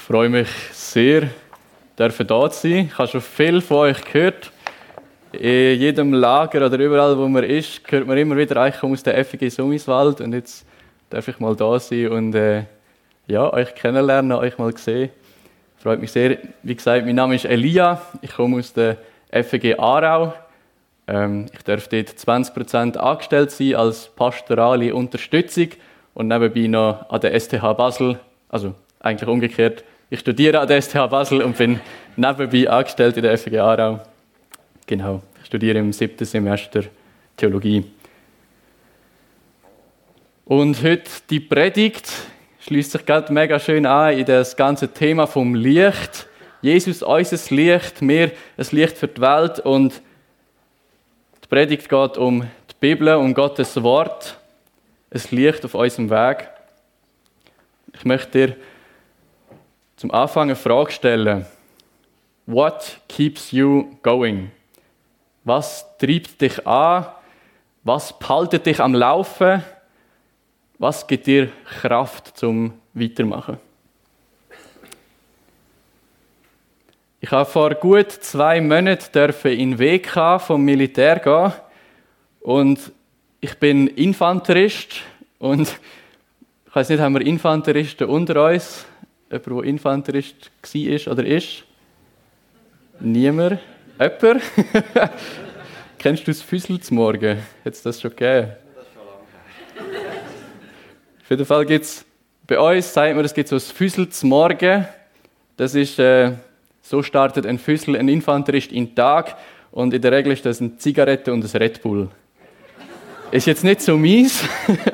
freue mich sehr, da zu sein. Ich habe schon viel von euch gehört. In jedem Lager oder überall, wo man ist, hört man immer wieder, ich komme aus der FG Summiswald und jetzt darf ich mal da sein und euch kennenlernen, euch mal sehen. Freut mich sehr. Wie gesagt, mein Name ist Elia, ich komme aus der FG Aarau. Ich darf dort 20% angestellt sein als pastorale Unterstützung und nebenbei noch an der STH Basel, also eigentlich umgekehrt. Ich studiere an der STH Basel und bin nebenbei angestellt in der FG Aarau. Genau, ich studiere im 7. Semester Theologie. Und heute die Predigt schließt sich gerade mega schön an in das ganze Thema vom Licht. Jesus, unser Licht, wir ein Licht für die Welt. Und die Predigt geht um die Bibel, um Gottes Wort, ein Licht auf unserem Weg. Ich möchte dir zum Anfang eine Frage stellen. What keeps you going? Was treibt dich an? Was hält dich am Laufen? Was gibt dir Kraft zum Weitermachen? Ich habe vor gut 2 Monaten in den WK vom Militär gehen und ich bin Infanterist und ich weiß nicht, haben wir Infanteristen unter uns? Jemand, der Infanterist war oder ist? Niemand? Jemand? Kennst du das Füssel zum Morgen? Hat es das schon gegeben? Das schon lange. Auf jeden Fall gibt es, bei uns sagt man, es gibt so ein Füssel zum Morgen. Das ist, so startet ein Füssel, ein Infanterist in den Tag und in der Regel ist das eine Zigarette und ein Red Bull. Ist jetzt nicht so mies,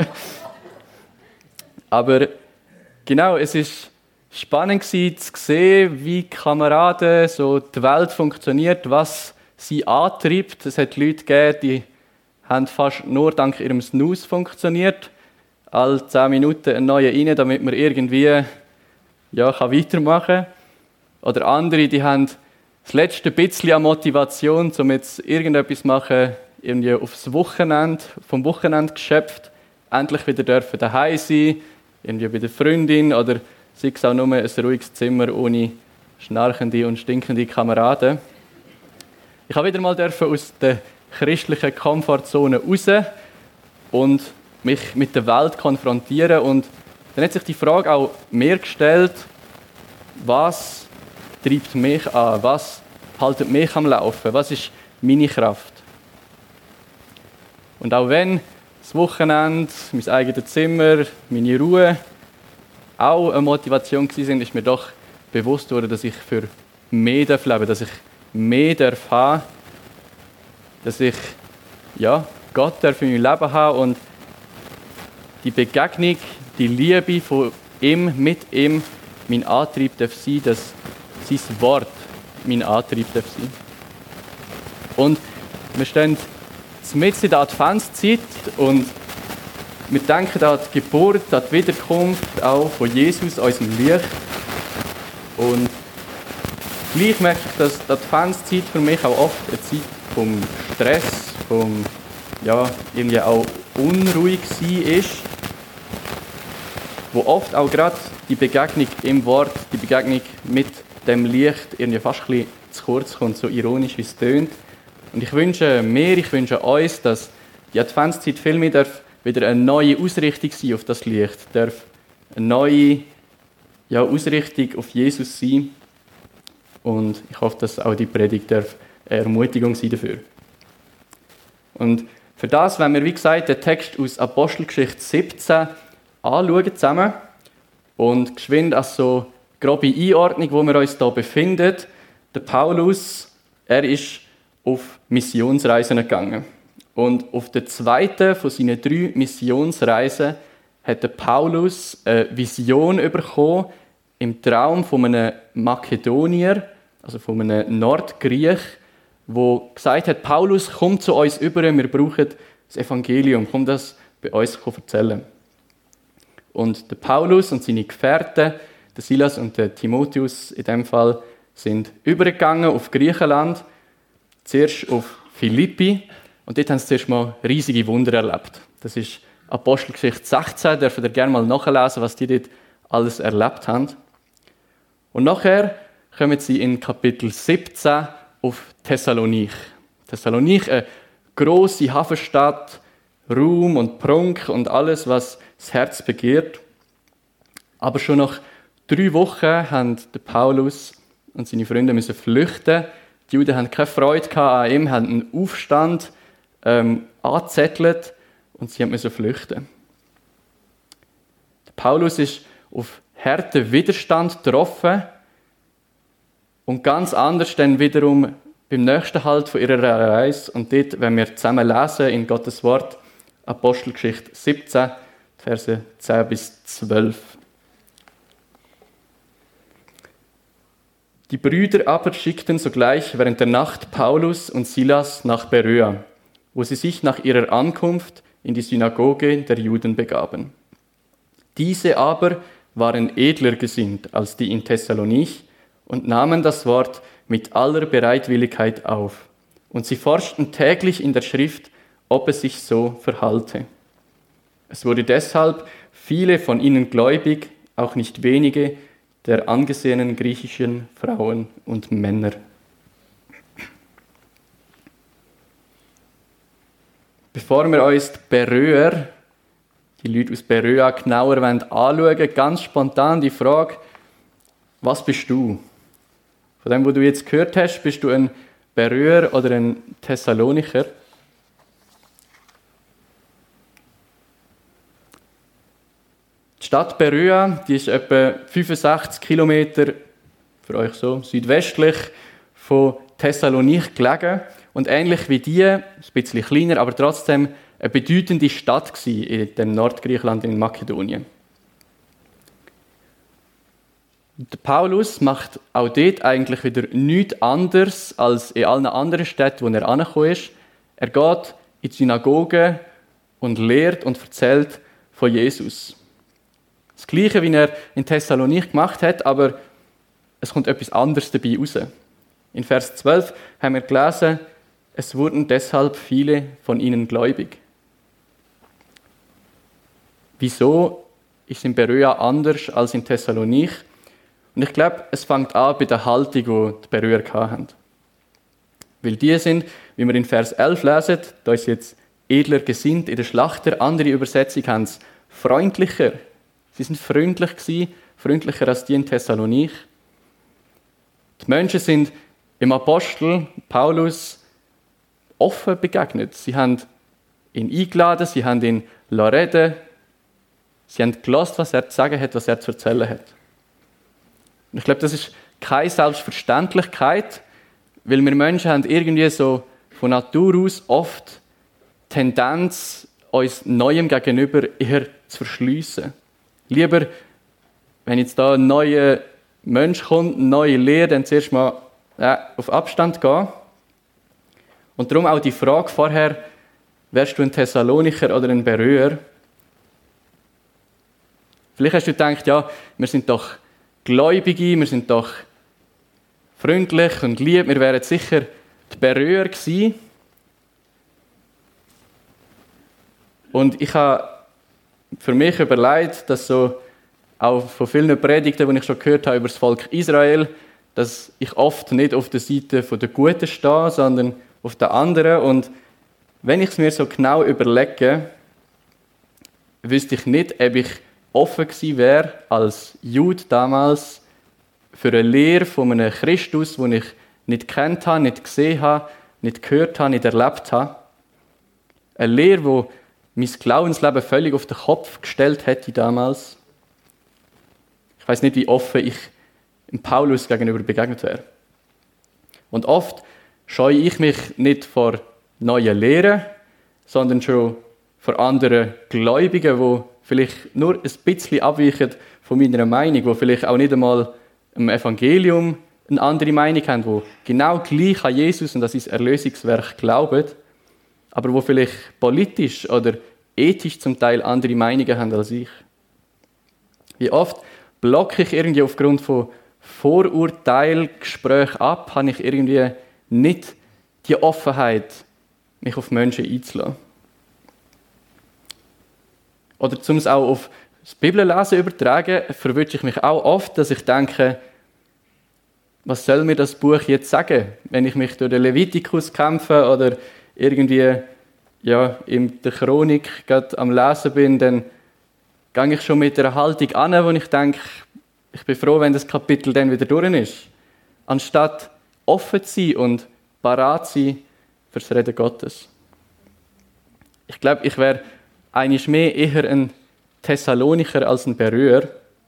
aber genau, es ist spannend zu sehen, wie Kameraden so die Welt funktioniert, was sie antreibt. Es hat Leute gegeben, die haben fast nur dank ihrem Snooze funktioniert. Alle 10 Minuten ein neuer rein, damit man irgendwie weitermachen kann. Oder andere, die haben das letzte bisschen an Motivation, um jetzt irgendetwas zu machen, irgendwie aufs Wochenende, vom Wochenende geschöpft, endlich wieder dürfen daheim sein, irgendwie bei der Freundin oder sei es auch nur ein ruhiges Zimmer ohne schnarchende und stinkende Kameraden. Ich habe wieder mal aus der christlichen Komfortzone raus und mich mit der Welt konfrontieren. Und dann hat sich die Frage auch mir gestellt, was treibt mich an? Was hält mich am Laufen? Was ist meine Kraft? Und auch wenn das Wochenende, mein eigenes Zimmer, meine Ruhe auch eine Motivation waren, ist mir doch bewusst worden, dass ich für mehr leben darf, dass ich mehr haben darf, dass ich Gott darf in meinem Leben haben und die Begegnung, die Liebe von ihm, mit ihm, mein Antrieb darf sein, dass sein Wort mein Antrieb darf sein. Und wir stehen mitten in der Adventszeit und wir denken an die Geburt, an die Wiederkunft auch von Jesus, unserem Licht. Und gleich merke ich, dass die Adventszeit für mich auch oft eine Zeit vom Stress, vom irgendwie auch unruhig sein ist, wo oft auch gerade die Begegnung im Wort, die Begegnung mit dem Licht irgendwie fast ein bisschen zu kurz kommt, so ironisch wie es tönt. Und ich wünsche uns, dass die Adventszeit viel mehr wieder eine neue Ausrichtung sein auf das Licht, darf eine neue Ausrichtung auf Jesus sein. Und ich hoffe, dass auch die Predigt darf eine Ermutigung sein dafür. Und für das, wenn wir, wie gesagt, den Text aus Apostelgeschichte 17 anschauen zusammen und geschwind als so grobe Einordnung, wo wir uns hier befinden. Der Paulus, er ist auf Missionsreisen gegangen. Und auf der 2. von seinen 3 Missionsreisen hat der Paulus eine Vision bekommen im Traum von einem Makedonier, also von einem Nordgriech, wo gesagt hat, Paulus, komm zu uns über, wir brauchen das Evangelium, komm das bei uns erzählen. Und der Paulus und seine Gefährten, der Silas und der Timotheus in dem Fall, sind übergegangen auf Griechenland, zuerst auf Philippi, und dort haben sie zuerst mal riesige Wunder erlebt. Das ist Apostelgeschichte 16, dürft ihr gerne mal nachlesen, was die dort alles erlebt haben. Und nachher kommen sie in Kapitel 17 auf Thessalonich. Thessalonich, eine grosse Hafenstadt, Ruhm und Prunk und alles, was das Herz begehrt. Aber schon nach 3 Wochen haben der Paulus und seine Freunde müssen flüchten. Die Juden haben keine Freude an ihm, haben einen Aufstand angezettelt und sie mussten flüchten. Der Paulus ist auf harten Widerstand getroffen und ganz anders dann wiederum beim nächsten Halt von ihrer Reise. Und dort, wenn wir zusammen lesen in Gottes Wort, Apostelgeschichte 17, Verse 10 bis 12. Die Brüder aber schickten sogleich während der Nacht Paulus und Silas nach Beröa, wo sie sich nach ihrer Ankunft in die Synagoge der Juden begaben. Diese aber waren edler gesinnt als die in Thessalonich und nahmen das Wort mit aller Bereitwilligkeit auf. Und sie forschten täglich in der Schrift, ob es sich so verhalte. Es wurde deshalb viele von ihnen gläubig, auch nicht wenige der angesehenen griechischen Frauen und Männer. Bevor wir uns die Beröer, die Leute aus Beröa, genauer anschauen, ganz spontan die Frage, was bist du? Von dem, was du jetzt gehört hast, bist du ein Beröer oder ein Thessalonicher? Die Stadt Beröa, die ist etwa 65 Kilometer, für euch so, südwestlich von Thessalonich gelegen. Und ähnlich wie die, ein bisschen kleiner, aber trotzdem eine bedeutende Stadt gewesen in dem Nordgriechenland in Makedonien. Der Paulus macht auch dort eigentlich wieder nichts anderes als in allen anderen Städten, wo er angekommen ist. Er geht in die Synagoge und lehrt und erzählt von Jesus. Das Gleiche, wie er in Thessalonich gemacht hat, aber es kommt etwas anderes dabei raus. In Vers 12 haben wir gelesen, es wurden deshalb viele von ihnen gläubig. Wieso ist es in Beröa anders als in Thessalonich? Und ich glaube, es fängt an bei der Haltung, die die Beröer hatten. Weil die sind, wie wir in Vers 11 lesen, da ist jetzt edler gesinnt in der Schlachter, andere Übersetzung haben es freundlicher. Sie sind freundlich gewesen, freundlicher als die in Thessalonich. Die Menschen sind im Apostel Paulus offen begegnet. Sie haben ihn eingeladen, sie haben ihn reden, sie haben gehört, was er zu sagen hat, was er zu erzählen hat. Und ich glaube, das ist keine Selbstverständlichkeit, weil wir Menschen haben irgendwie so von Natur aus oft Tendenz, uns Neuem gegenüber eher zu verschliessen. Lieber, wenn jetzt da ein neuer Mensch kommt, eine neue Lehre, dann zuerst mal auf Abstand gehen. Und darum auch die Frage vorher, wärst du ein Thessalonicher oder ein Beröer? Vielleicht hast du gedacht, ja, wir sind doch Gläubige, wir sind doch freundlich und lieb, wir wären sicher die Beröer gewesen. Und ich habe für mich überlegt, dass so auch von vielen Predigten, die ich schon gehört habe über das Volk Israel, dass ich oft nicht auf der Seite der Guten stehe, sondern auf der anderen. Und wenn ich es mir so genau überlege, wüsste ich nicht, ob ich offen gewesen wäre als Jude damals für eine Lehre von einem Christus, den ich nicht kennt habe, nicht gesehen habe, nicht gehört habe, nicht erlebt habe. Eine Lehre, die mein Glaubensleben völlig auf den Kopf gestellt hätte damals. Ich weiß nicht, wie offen ich dem Paulus gegenüber begegnet wäre. Und oft scheue ich mich nicht vor neuen Lehren, sondern schon vor anderen Gläubigen, die vielleicht nur ein bisschen abweichen von meiner Meinung, die vielleicht auch nicht einmal im Evangelium eine andere Meinung haben, die genau gleich an Jesus und an sein Erlösungswerk glauben, aber die vielleicht politisch oder ethisch zum Teil andere Meinungen haben als ich. Wie oft blocke ich irgendwie aufgrund von Vorurteilgesprächen ab, habe ich irgendwie nicht die Offenheit, mich auf Menschen einzulassen. Oder um es auch auf das Bibellesen übertragen, verwünsche ich mich auch oft, dass ich denke, was soll mir das Buch jetzt sagen? Wenn ich mich durch den Levitikus kämpfe oder irgendwie in der Chronik gerade am Lesen bin, dann gehe ich schon mit einer Haltung an, wo ich denke, ich bin froh, wenn das Kapitel dann wieder durch ist. Anstatt offen zu sein und parat zu sein für das Reden Gottes. Ich glaube, ich wäre eigentlich mehr eher ein Thessalonicher als ein Berührer.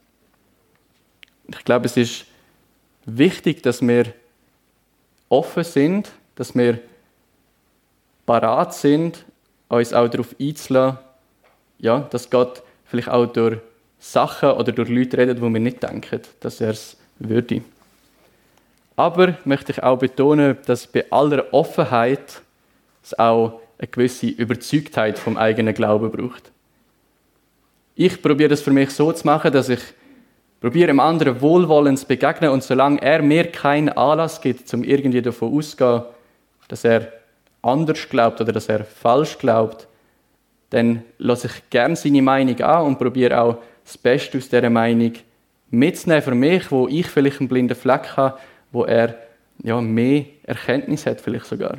Ich glaube, es ist wichtig, dass wir offen sind, dass wir parat sind, uns auch darauf einzulassen, dass Gott vielleicht auch durch Sachen oder durch Leute redet, wo wir nicht denken, dass er es würde. Aber möchte ich auch betonen, dass bei aller Offenheit es auch eine gewisse Überzeugtheit vom eigenen Glauben braucht. Ich probiere das für mich so zu machen, dass ich probiere, dem anderen wohlwollend zu begegnen und solange er mir keinen Anlass gibt, um irgendwie davon auszugehen, dass er anders glaubt oder dass er falsch glaubt, dann lasse ich gerne seine Meinung an und probiere auch das Beste aus dieser Meinung mitzunehmen für mich, wo ich vielleicht einen blinden Fleck habe, wo er mehr Erkenntnis hat, vielleicht sogar.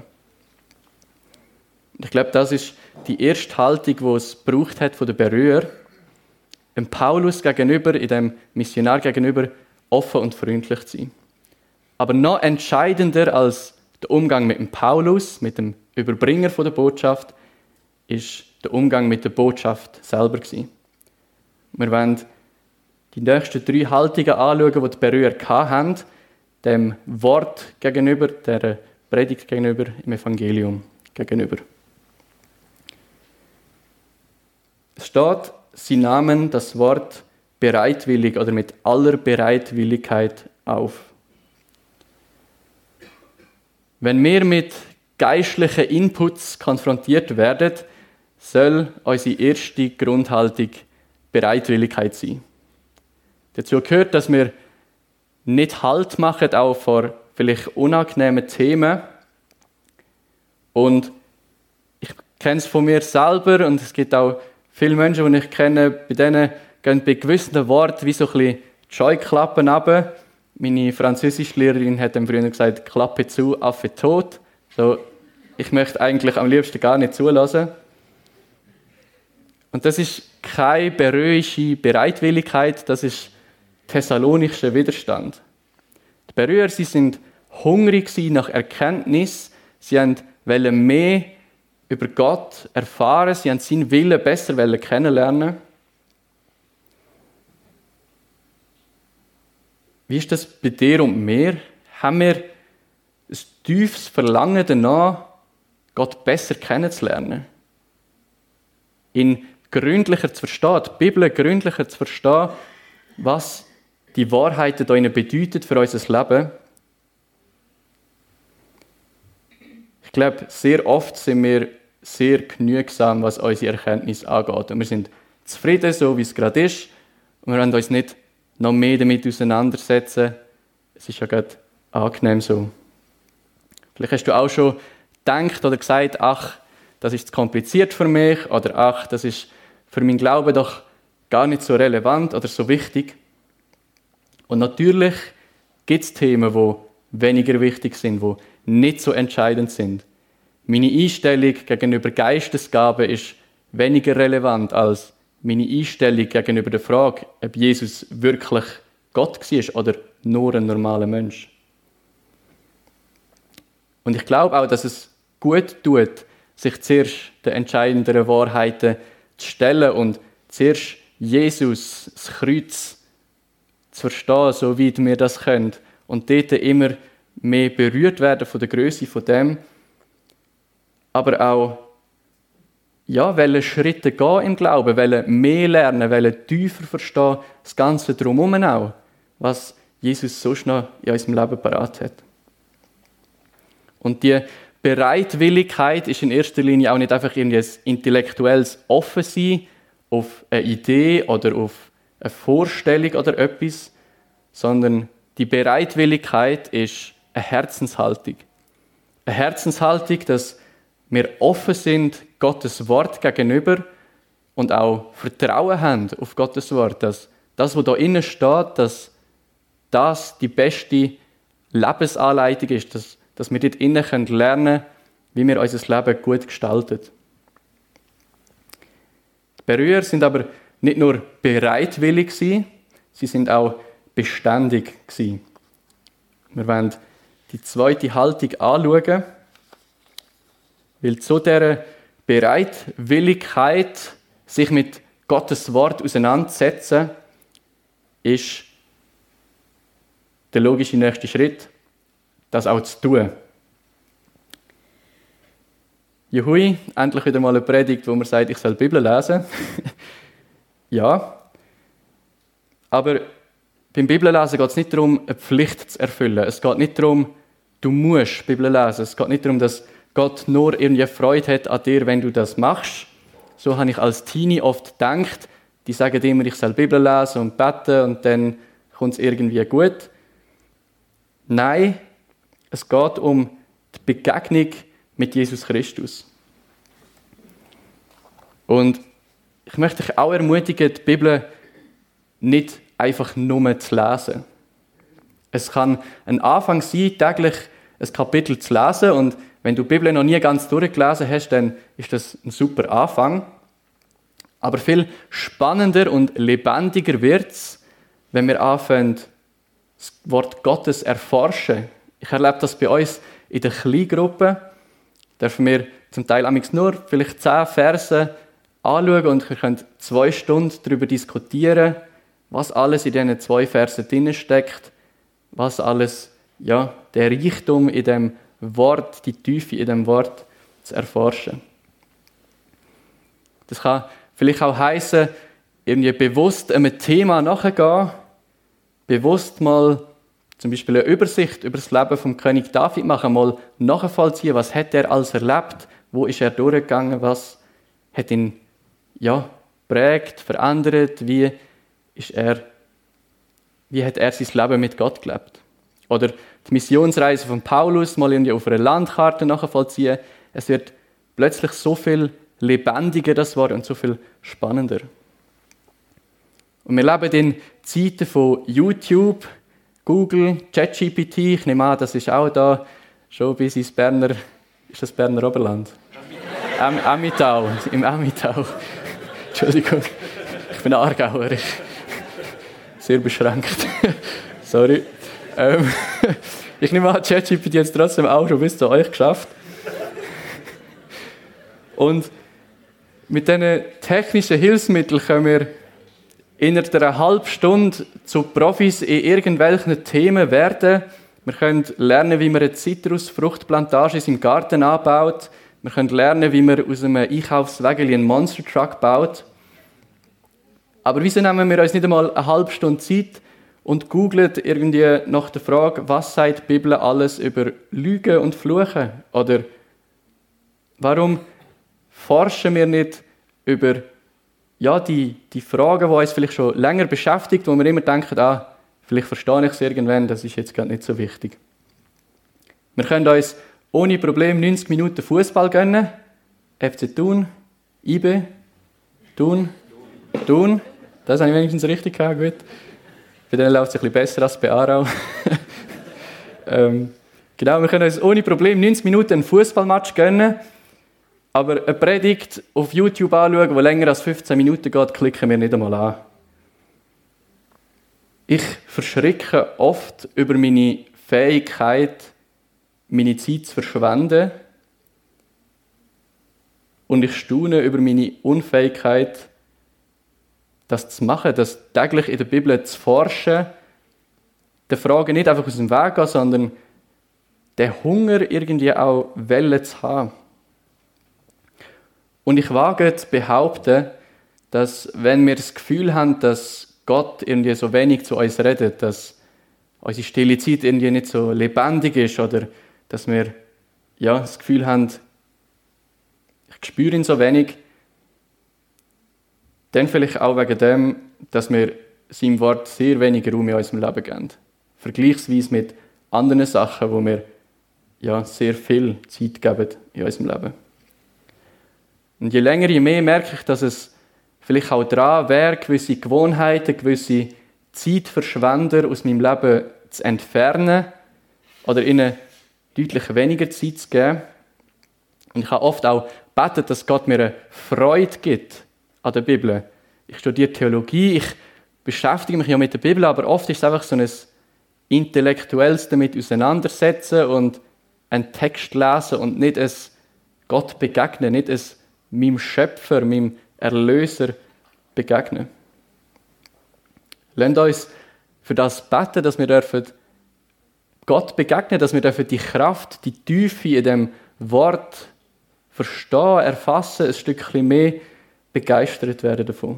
Ich glaube, das ist die erste Haltung, die es gebraucht hat von den Berührern, dem Paulus gegenüber, in dem Missionar gegenüber, offen und freundlich zu sein. Aber noch entscheidender als der Umgang mit dem Paulus, mit dem Überbringer der Botschaft, ist der Umgang mit der Botschaft selber gewesen. Wir wollen die nächsten 3 Haltungen anschauen, die die Berührer hatten, dem Wort gegenüber, der Predigt gegenüber, im Evangelium gegenüber. Es steht, sie nahmen das Wort bereitwillig oder mit aller Bereitwilligkeit auf. Wenn wir mit geistlichen Inputs konfrontiert werden, soll unsere erste Grundhaltung Bereitwilligkeit sein. Dazu gehört, dass wir nicht Halt machen, auch vor vielleicht unangenehmen Themen. Und ich kenne es von mir selber und es gibt auch viele Menschen, die ich kenne, bei denen gehen bei gewissen Worten wie so ein bisschen die Scheuklappen runter. Meine Französischlehrerin hat dann früher gesagt, Klappe zu, Affe tot. So, ich möchte eigentlich am liebsten gar nicht zulassen. Und das ist keine beröische Bereitwilligkeit, das ist thessalonischer Widerstand. Die Berührer, sie sind hungrig nach Erkenntnis, sie wollten mehr über Gott erfahren, sie haben seinen Willen besser kennenlernen. Wie ist das bei dir und mir? Haben wir ein tiefes Verlangen danach, Gott besser kennenzulernen? Ihn gründlicher zu verstehen, die Bibel gründlicher zu verstehen, was die Wahrheiten da bedeuten für unser Leben. Ich glaube, sehr oft sind wir sehr genügsam, was unsere Erkenntnis angeht. Und wir sind zufrieden, so wie es gerade ist. Und wir wollen uns nicht noch mehr damit auseinandersetzen. Es ist ja gerade angenehm so. Vielleicht hast du auch schon gedacht oder gesagt, ach, das ist zu kompliziert für mich. Oder ach, das ist für meinen Glauben doch gar nicht so relevant oder so wichtig. Und natürlich gibt es Themen, die weniger wichtig sind, die nicht so entscheidend sind. Meine Einstellung gegenüber Geistesgaben ist weniger relevant als meine Einstellung gegenüber der Frage, ob Jesus wirklich Gott war oder nur ein normaler Mensch. Und ich glaube auch, dass es gut tut, sich zuerst den entscheidenderen Wahrheiten zu stellen und zuerst Jesus, das Kreuz, zu verstehen, so wie wir das können. Und dort immer mehr berührt werden von der Größe von dem. Aber auch, welche Schritte gehen im Glauben, welche mehr lernen, welche tiefer verstehen, das Ganze drumherum auch, was Jesus sonst noch in unserem Leben parat hat. Und die Bereitwilligkeit ist in erster Linie auch nicht einfach ein intellektuelles Offensein auf eine Idee oder auf eine Vorstellung oder etwas, sondern die Bereitwilligkeit ist eine Herzenshaltung. Eine Herzenshaltung, dass wir offen sind Gottes Wort gegenüber und auch Vertrauen haben auf Gottes Wort, dass das, was da innen steht, dass das die beste Lebensanleitung ist, dass wir dort innen lernen können, wie wir unser Leben gut gestalten. Die Berührer sind aber nicht nur bereitwillig gewesen, sie sind auch beständig gewesen. Wir wollen die zweite Haltung anschauen, weil zu dieser Bereitwilligkeit, sich mit Gottes Wort auseinanderzusetzen, ist der logische nächste Schritt, das auch zu tun. Juhui, endlich wieder mal eine Predigt, wo man sagt, ich soll die Bibel lesen. Ja, aber beim Bibellesen geht es nicht darum, eine Pflicht zu erfüllen. Es geht nicht darum, du musst die Bibel lesen. Es geht nicht darum, dass Gott nur irgendwie Freude hat an dir, wenn du das machst. So habe ich als Teenie oft gedacht. Die sagen immer, ich soll die Bibel lesen und beten und dann kommt es irgendwie gut. Nein, es geht um die Begegnung mit Jesus Christus. Und ich möchte dich auch ermutigen, die Bibel nicht einfach nur zu lesen. Es kann ein Anfang sein, täglich ein Kapitel zu lesen, und wenn du die Bibel noch nie ganz durchgelesen hast, dann ist das ein super Anfang. Aber viel spannender und lebendiger wird es, wenn wir anfangen, das Wort Gottes erforschen. Ich erlebe das bei uns in der Kleingruppe. Dürfen wir zum Teil nur vielleicht 10 Verse anschauen und wir können 2 Stunden darüber diskutieren, was alles in diesen 2 Versen drin steckt, was alles, ja, der Reichtum in dem Wort, die Tiefe in dem Wort zu erforschen. Das kann vielleicht auch heissen, irgendwie bewusst einem Thema nachgehen, bewusst mal zum Beispiel eine Übersicht über das Leben vom König David machen, mal nachvollziehen, was hat er alles erlebt, wo ist er durchgegangen, was hat ihn prägt, verändert, wie hat er sein Leben mit Gott gelebt. Oder die Missionsreise von Paulus mal irgendwie auf einer Landkarte nachvollziehen. Es wird plötzlich so viel lebendiger, das Wort, und so viel spannender. Und wir leben in Zeiten von YouTube, Google, ChatGPT. Ich nehme an, das ist auch da schon bis ins Berner, ist das Berner Oberland? Emmittal, im Emmittal. Entschuldigung, ich bin Aargauer, sehr beschränkt. Sorry. Ich nehme an, ChatGPT hat es trotzdem auch schon bis zu euch geschafft. Und mit diesen technischen Hilfsmitteln können wir innerhalb einer halben Stunde zu Profis in irgendwelchen Themen werden. Wir können lernen, wie man eine Zitrusfruchtplantage in seinem Garten anbaut. Wir können lernen, wie man aus einem Einkaufswägeli einen Monster Truck baut. Aber wieso nehmen wir uns nicht einmal eine halbe Stunde Zeit und googlen irgendwie nach der Frage, was sagt die Bibel alles über Lügen und Fluchen? Oder warum forschen wir nicht über die Fragen, die uns vielleicht schon länger beschäftigt, wo wir immer denken, vielleicht verstehe ich es irgendwann, das ist jetzt gerade nicht so wichtig. Wir können uns ohne Problem 90 Minuten Fußball gönnen. FC Thun, IB, Thun. Das habe ich wenigstens richtig gehabt, gut. Bei denen läuft es ein bisschen besser als bei Aarau. Genau, wir können uns ohne Problem 90 Minuten einen Fußballmatch gönnen. Aber eine Predigt auf YouTube anschauen, die länger als 15 Minuten geht, klicken wir nicht einmal an. Ich verschrecke oft über meine Fähigkeit, meine Zeit zu verschwenden. Und ich staune über meine Unfähigkeit, das zu machen, das täglich in der Bibel zu forschen, der Frage nicht einfach aus dem Weg gehen, sondern den Hunger irgendwie auch Welle zu haben. Und ich wage zu behaupten, dass wenn wir das Gefühl haben, dass Gott irgendwie so wenig zu uns redet, dass unsere stille Zeit irgendwie nicht so lebendig ist oder dass wir das Gefühl haben, ich spüre ihn so wenig, dann vielleicht auch wegen dem, dass wir seinem Wort sehr wenig Raum in unserem Leben geben. Vergleichsweise mit anderen Sachen, wo wir sehr viel Zeit geben in unserem Leben. Und je länger, je mehr merke ich, dass es vielleicht auch daran wäre, gewisse Gewohnheiten, gewisse Zeitverschwender aus meinem Leben zu entfernen, oder ihnen deutlich weniger Zeit zu geben. Und ich habe oft auch gebetet, dass Gott mir eine Freude gibt an der Bibel. Ich studiere Theologie, ich beschäftige mich ja mit der Bibel, aber oft ist es einfach so ein intellektuelles damit auseinandersetzen und einen Text lesen und nicht es Gott begegnen, nicht es meinem Schöpfer, meinem Erlöser begegnen. Lasst uns für das beten, dass wir Gott begegnen, dass wir die Kraft, die Tiefe in dem Wort verstehen, erfassen, ein Stückchen mehr begeistert werden davon.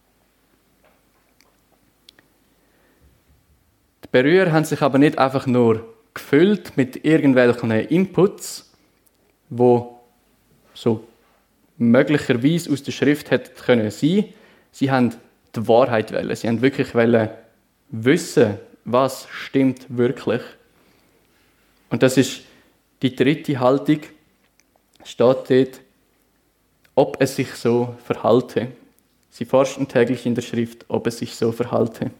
Die Berührer haben sich aber nicht einfach nur gefüllt mit irgendwelchen Inputs, wo so möglicherweise aus der Schrift hätte können sein. Sie haben die Wahrheit wollen. Sie haben wirklich wissen, was stimmt wirklich. Und das ist die dritte Haltung, steht dort, ob es sich so verhalte. Sie forschten täglich in der Schrift, ob es sich so verhalte.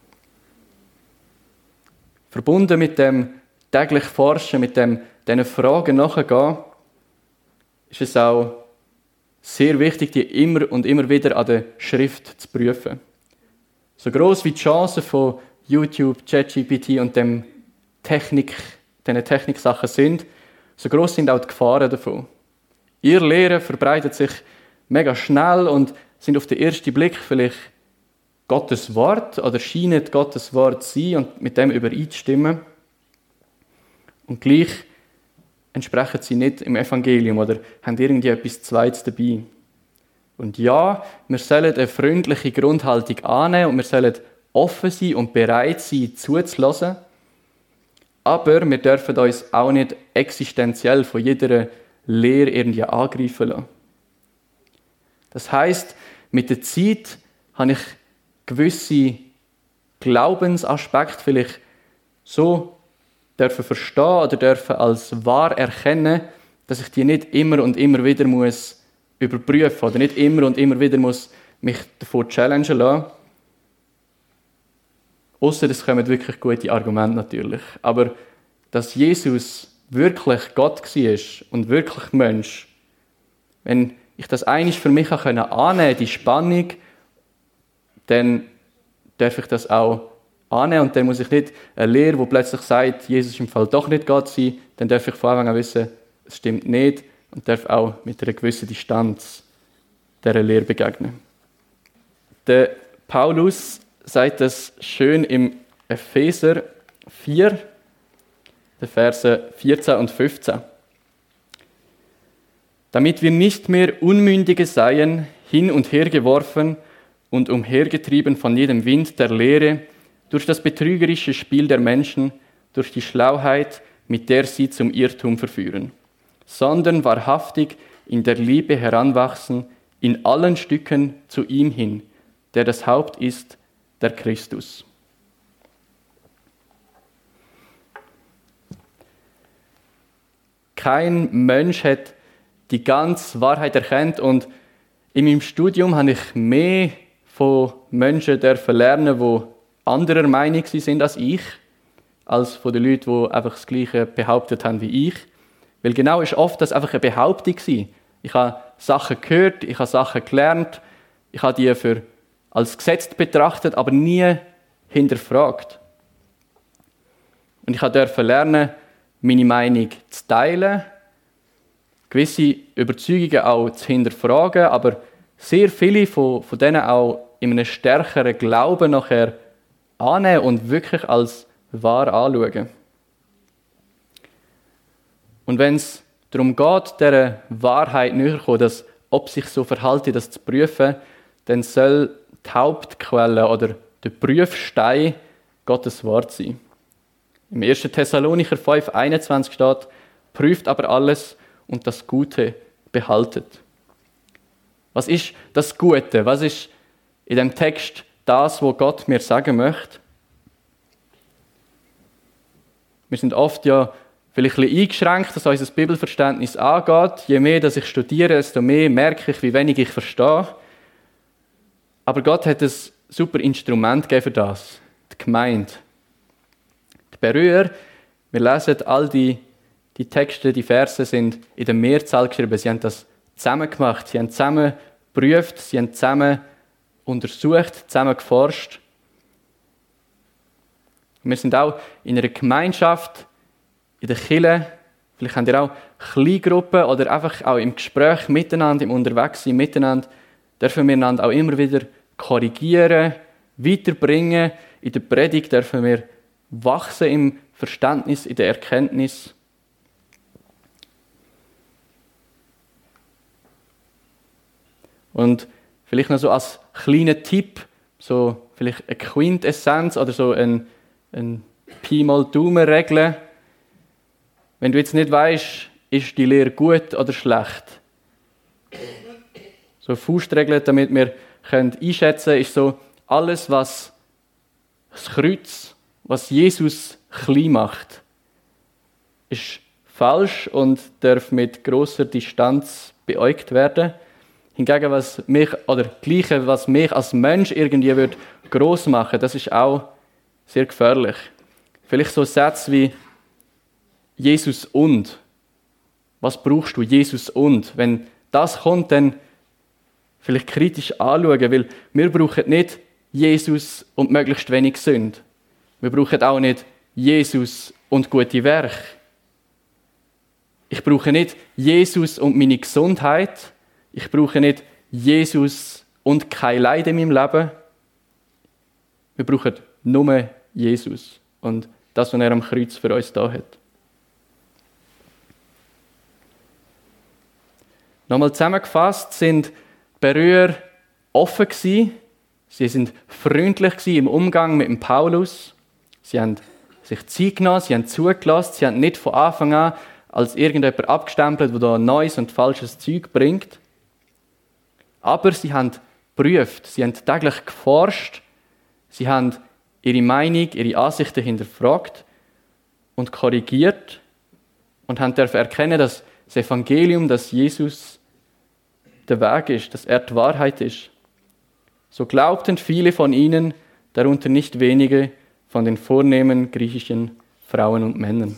Verbunden mit dem täglich Forschen, mit diesen Fragen nachgehen, ist es auch sehr wichtig, die immer und immer wieder an der Schrift zu prüfen. So gross wie die Chancen von YouTube, ChatGPT und diesen Techniksachen sind, so gross sind auch die Gefahren davon. Ihr Lehren verbreitet sich mega schnell und sind auf den ersten Blick vielleicht Gottes Wort oder scheinen Gottes Wort zu sein und mit dem übereinzustimmen. Und gleich entsprechen sie nicht im Evangelium oder haben irgendwie etwas Zweites dabei. Und ja, wir sollen eine freundliche Grundhaltung annehmen und wir sollen offen sein und bereit sein, zuzulassen. Aber wir dürfen uns auch nicht existenziell von jeder Lehre irgendwie angreifen lassen. Das heisst, mit der Zeit habe ich gewisse Glaubensaspekte vielleicht so dürfen verstehen oder dürfen als wahr erkennen, dass ich die nicht immer und immer wieder muss überprüfen oder nicht immer und immer wieder muss mich davor challengen lassen. Ausser es kommen wirklich gute Argumente natürlich. Aber dass Jesus wirklich Gott war und wirklich Mensch, wenn ich das einmal für mich annehmen konnte, die Spannung, dann darf ich das auch annehmen und dann muss ich nicht eine Lehre, die plötzlich sagt, Jesus ist im Fall doch nicht Gott sein, dann darf ich von Anfang an wissen, es stimmt nicht und darf auch mit einer gewissen Distanz dieser Lehre begegnen. Der Paulus sagt das schön im Epheser 4, die Verse 14 und 15. Damit wir nicht mehr Unmündige seien, hin und her geworfen und umhergetrieben von jedem Wind der Lehre, durch das betrügerische Spiel der Menschen, durch die Schlauheit, mit der sie zum Irrtum verführen, sondern wahrhaftig in der Liebe heranwachsen, in allen Stücken zu ihm hin, der das Haupt ist, der Christus. Kein Mensch hat die ganze Wahrheit erkannt und in meinem Studium habe ich mehr von Menschen lernen, die anderer Meinung sind als ich, als von den Leuten, die einfach das Gleiche behauptet haben wie ich. Weil genau ist oft das einfach eine Behauptung gewesen. Ich habe Sachen gehört, ich habe Sachen gelernt, ich habe die als gesetzt betrachtet, aber nie hinterfragt. Und ich durfte lernen, meine Meinung zu teilen, gewisse Überzeugungen auch zu hinterfragen, aber sehr viele von denen auch in einem stärkeren Glauben nachher annehmen und wirklich als wahr anschauen. Und wenn es darum geht, dieser Wahrheit näher zu kommen, dass, ob sich so verhalte, das zu prüfen, dann soll die Hauptquelle oder der Prüfstein Gottes Wort sein. Im 1. Thessalonicher 5,21 steht, prüft aber alles und das Gute behaltet. Was ist das Gute? Was ist in dem Text das, was Gott mir sagen möchte? Wir sind oft ja vielleicht ein bisschen eingeschränkt, was unser Bibelverständnis angeht. Je mehr dass ich studiere, desto mehr merke ich, wie wenig ich verstehe. Aber Gott hat ein super Instrument gegeben für das, die Gemeinde. Die Berührer, Wir lesen all die Texte, die Verse sind in der Mehrzahl geschrieben. Sie haben das zusammen gemacht, sie haben zusammen geprüft, sie haben zusammen untersucht, zusammen geforscht. Wir sind auch in einer Gemeinschaft, in der Kirche. Vielleicht habt ihr auch Kleingruppen oder einfach auch im Gespräch miteinander, im Unterwegssein miteinander, dürfen wir einander auch immer wieder korrigieren, weiterbringen. In der Predigt dürfen wir wachsen im Verständnis, in der Erkenntnis. Und vielleicht noch so als kleiner Tipp, so vielleicht eine Quintessenz oder so ein Pi mal Daumen-Regel. Wenn du jetzt nicht weißt, ist die Lehre gut oder schlecht. So Faustregeln, damit wir einschätzen können, ist so alles, was das Kreuz, was Jesus klein macht, ist falsch und darf mit grosser Distanz beäugt werden. Hingegen, was mich als Mensch irgendwie wird gross machen, das ist auch sehr gefährlich. Vielleicht so Sätze wie Jesus und. Was brauchst du? Jesus und. Wenn das kommt, dann vielleicht kritisch anschauen, weil wir brauchen nicht Jesus und möglichst wenig Sünde. Wir brauchen auch nicht Jesus und gute Werke. Ich brauche nicht Jesus und meine Gesundheit. Ich brauche nicht Jesus und kein Leid in meinem Leben. Wir brauchen nur Jesus und das, was er am Kreuz für uns da hat. Nochmal zusammengefasst sind die Berührer offen gewesen. Sie sind freundlich gewesen im Umgang mit dem Paulus. Sie haben sich Zeit genommen, sie haben zugelassen, sie haben nicht von Anfang an als irgendjemand abgestempelt, der da neues und falsches Zeug bringt. Aber sie haben geprüft, sie haben täglich geforscht, sie haben ihre Meinung, ihre Ansichten hinterfragt und korrigiert und haben dürfen erkennen, dass das Evangelium, dass Jesus der Weg ist, dass er die Wahrheit ist. So glaubten viele von ihnen, darunter nicht wenige von den vornehmen griechischen Frauen und Männern.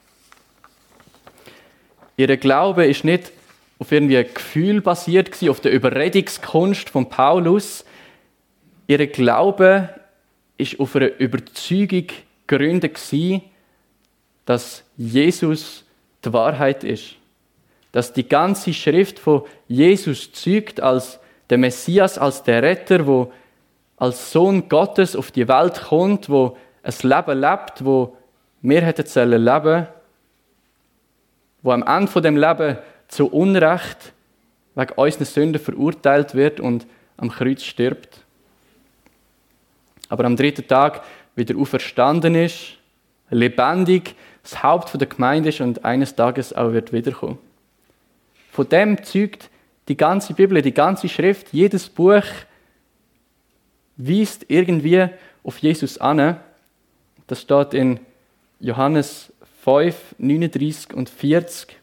Ihr Glaube ist nicht auf irgendwie ein Gefühl basiert gewesen, auf der Überredungskunst von Paulus. Ihr Glaube ist auf einer Überzeugung gegründet gewesen, dass Jesus die Wahrheit ist. Dass die ganze Schrift von Jesus zeugt als der Messias, als der Retter, der als Sohn Gottes auf die Welt kommt, wo ein Leben lebt, wo wir hätten sollen leben, wo am Ende von dem Leben zu Unrecht wegen unserer Sünden verurteilt wird und am Kreuz stirbt. Aber am dritten Tag wieder auferstanden ist, lebendig, das Haupt der Gemeinde ist und eines Tages auch wird wiederkommen. Von dem zeugt die ganze Bibel, die ganze Schrift, jedes Buch weist irgendwie auf Jesus an. Das steht in Johannes 5, 39 und 40,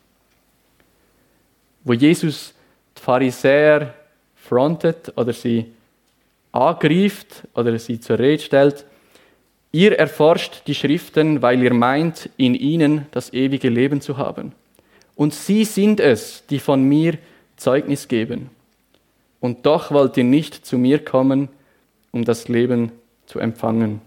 wo Jesus die Pharisäer frontet oder sie angreift oder sie zur Rede stellt. Ihr erforscht die Schriften, weil ihr meint, in ihnen das ewige Leben zu haben. Und sie sind es, die von mir Zeugnis geben. Und doch wollt ihr nicht zu mir kommen, um das Leben zu empfangen.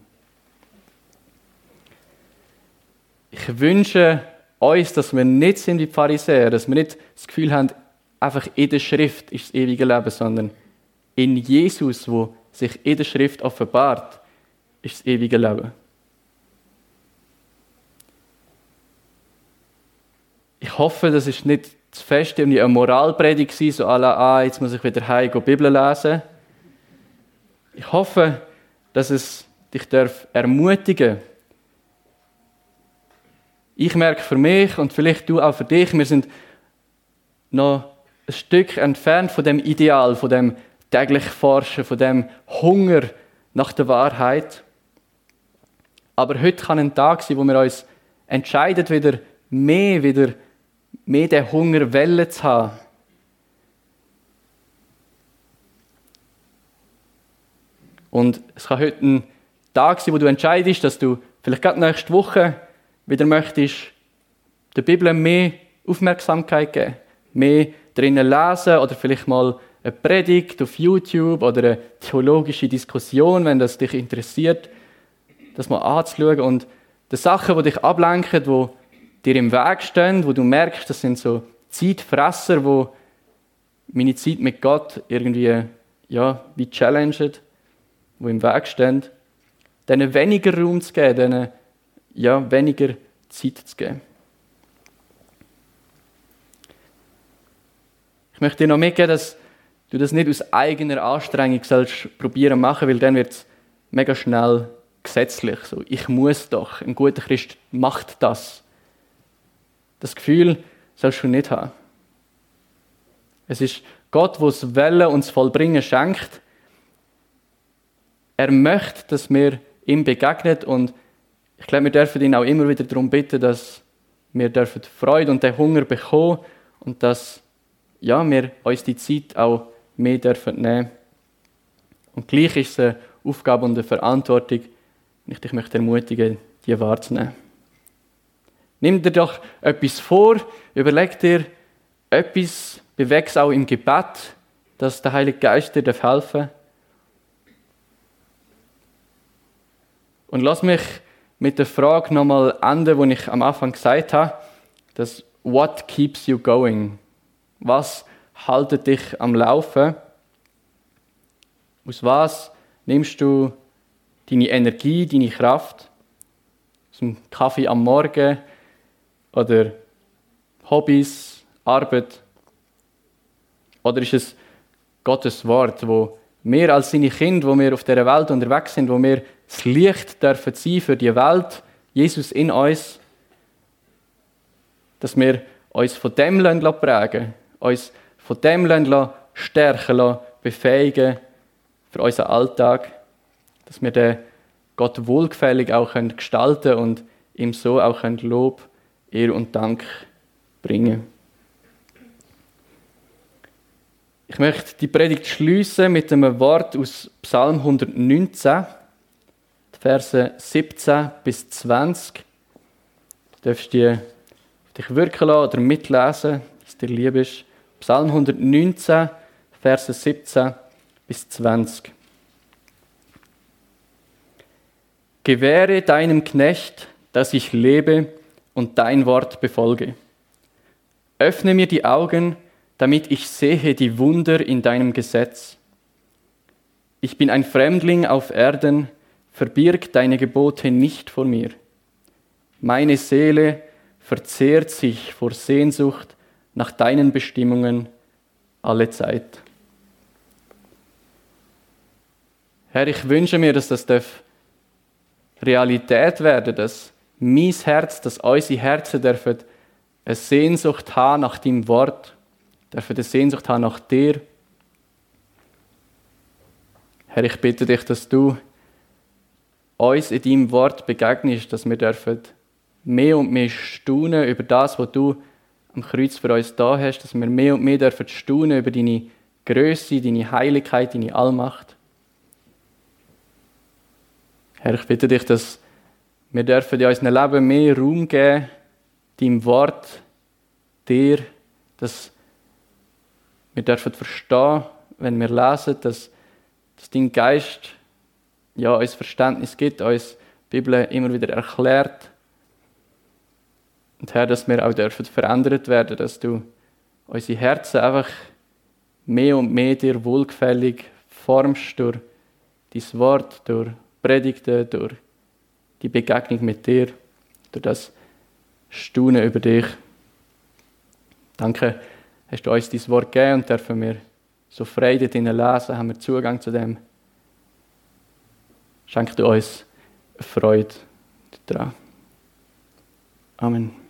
Ich wünsche uns, dass wir nicht sind wie die Pharisäer, dass wir nicht das Gefühl haben, einfach in der Schrift ist das ewige Leben, sondern in Jesus, wo sich in der Schrift offenbart, ist das ewige Leben. Ich hoffe, das ist nicht zu fest eine Moralpredigt war, so à la, jetzt muss ich wieder heim die Bibel lesen. Ich hoffe, dass es dich ermutigen darf. Ich merke für mich und vielleicht du auch für dich, wir sind noch ein Stück entfernt von dem Ideal, von dem täglich Forschen, von dem Hunger nach der Wahrheit. Aber heute kann ein Tag sein, wo wir uns entscheiden, wieder mehr den Hunger Welle zu haben. Und es kann heute ein Tag sein, wo du entscheidest, dass du vielleicht gerade nächste Woche wieder möchtest der Bibel mehr Aufmerksamkeit geben, mehr drinnen lesen oder vielleicht mal eine Predigt auf YouTube oder eine theologische Diskussion, wenn das dich interessiert, das mal anzuschauen und die Sachen, die dich ablenken, die dir im Weg stehen, wo du merkst, das sind so Zeitfresser, wo meine Zeit mit Gott irgendwie wie challengen, wo im Weg stehen, denen weniger Raum zu geben, denen weniger Zeit zu geben. Ich möchte dir noch mitgeben, dass du das nicht aus eigener Anstrengung sollst probieren machen, weil dann wird es mega schnell gesetzlich. So, ich muss doch, ein guter Christ macht das. Das Gefühl sollst du nicht haben. Es ist Gott, der das Wollen und das Vollbringen schenkt. Er möchte, dass wir ihm begegnen und ich glaube, wir dürfen ihn auch immer wieder darum bitten, dass wir Freude und den Hunger bekommen und dass wir uns die Zeit auch mehr dürfen nehmen. Und gleich ist es eine Aufgabe und eine Verantwortung, und ich dich möchte ermutigen, die wahrzunehmen. Nimm dir doch etwas vor, überleg dir etwas, beweg es auch im Gebet, dass der Heilige Geist dir helfen darf. Und lass mich mit der Frage nochmal enden, die ich am Anfang gesagt habe, das What keeps you going? Was haltet dich am Laufen? Aus was nimmst du deine Energie, deine Kraft? Aus dem Kaffee am Morgen oder Hobbys, Arbeit? Oder ist es Gottes Wort, wo wir als seine Kinder, wo wir auf dieser Welt unterwegs sind, wo wir das Licht dürfen sein für die Welt, Jesus in uns, dass wir uns von dem prägen lassen, uns von dem stärken lassen, befähigen für unseren Alltag, dass wir den Gott wohlgefällig auch gestalten können und ihm so auch Lob, Ehre und Dank bringen. Ich möchte die Predigt schließen mit einem Wort aus Psalm 119, die Verse 17 bis 20. Du darfst die auf dich wirken lassen oder mitlesen, dass dir lieb ist. Psalm 119, Verse 17 bis 20. Gewähre deinem Knecht, dass ich lebe und dein Wort befolge. Öffne mir die Augen, damit ich sehe die Wunder in deinem Gesetz. Ich bin ein Fremdling auf Erden, verbirg deine Gebote nicht vor mir. Meine Seele verzehrt sich vor Sehnsucht nach deinen Bestimmungen alle Zeit. Herr, ich wünsche mir, dass das Realität werden darf, dass mein Herz, dass unsere Herzen dürfen eine Sehnsucht haben nach deinem Wort, dürfen eine Sehnsucht haben nach dir. Herr, ich bitte dich, dass du uns in deinem Wort begegnest, dass wir dürfen mehr und mehr staunen über das, was du am Kreuz für uns da hast, dass wir mehr und mehr dürfen staunen über deine Grösse, deine Heiligkeit, deine Allmacht. Herr, ich bitte dich, dass wir dürfen in unserem Leben mehr Raum geben, deinem Wort, dir, dass wir dürfen verstehen, wenn wir lesen, dass dein Geist uns Verständnis gibt, uns die Bibel immer wieder erklärt. Und Herr, dass wir auch dürfen verändert werden, dass du unsere Herzen einfach mehr und mehr dir wohlgefällig formst durch dein Wort, durch Predigten, durch die Begegnung mit dir, durch das Staunen über dich. Danke, hast du uns dein Wort gegeben und dürfen wir so frei dort lesen, haben wir Zugang zu dem. Schenk du uns Freude daran. Amen.